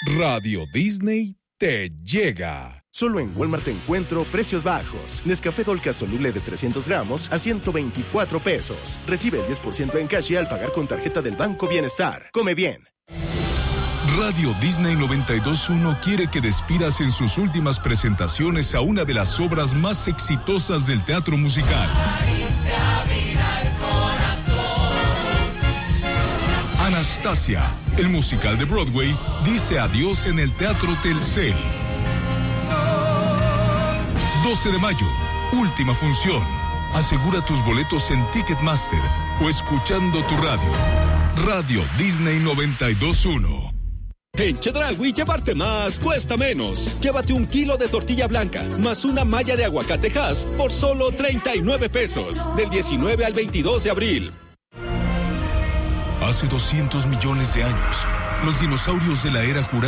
Radio Disney te llega. Solo en Walmart encuentro precios bajos. Nescafé Dolca soluble de 300 gramos a 124 pesos. Recibe el 10% en cash al pagar con tarjeta del Banco Bienestar. Come bien. Radio Disney 92.1 quiere que despidas en sus últimas presentaciones a una de las obras más exitosas del teatro musical. Anastasia, el musical de Broadway, dice adiós en el Teatro Telcel. 12 de mayo, última función. Asegura tus boletos en Ticketmaster o escuchando tu radio. Radio Disney 92.1. En Chedraui llevarte más cuesta menos. Llévate 1 kilo de tortilla blanca más una malla de aguacate Hass por solo 39 pesos. Del 19 al 22 de abril. Hace 200 millones de años, los dinosaurios de la era Jurásica